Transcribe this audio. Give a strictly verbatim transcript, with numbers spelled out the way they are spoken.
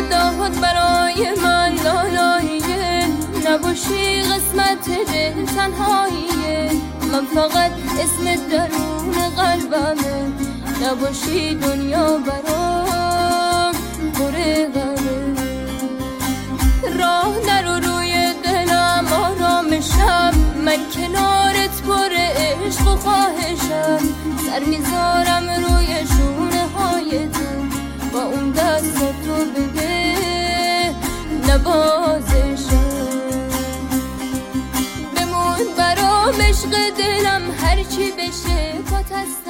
داد برای من لالاییه، نباشی قسمت دل تنهاییه، من فقط اسم درون قلبمه، نباشی دنیا برام پر غمه. راه نرو روی دلم آرامشم، من کنارت پر عشق و خواهشم، سر میذارم روی شونه های تو، با اون دست تو بده نوازشم. بمون برام عشق دلم، هرچی بشه پات هستم.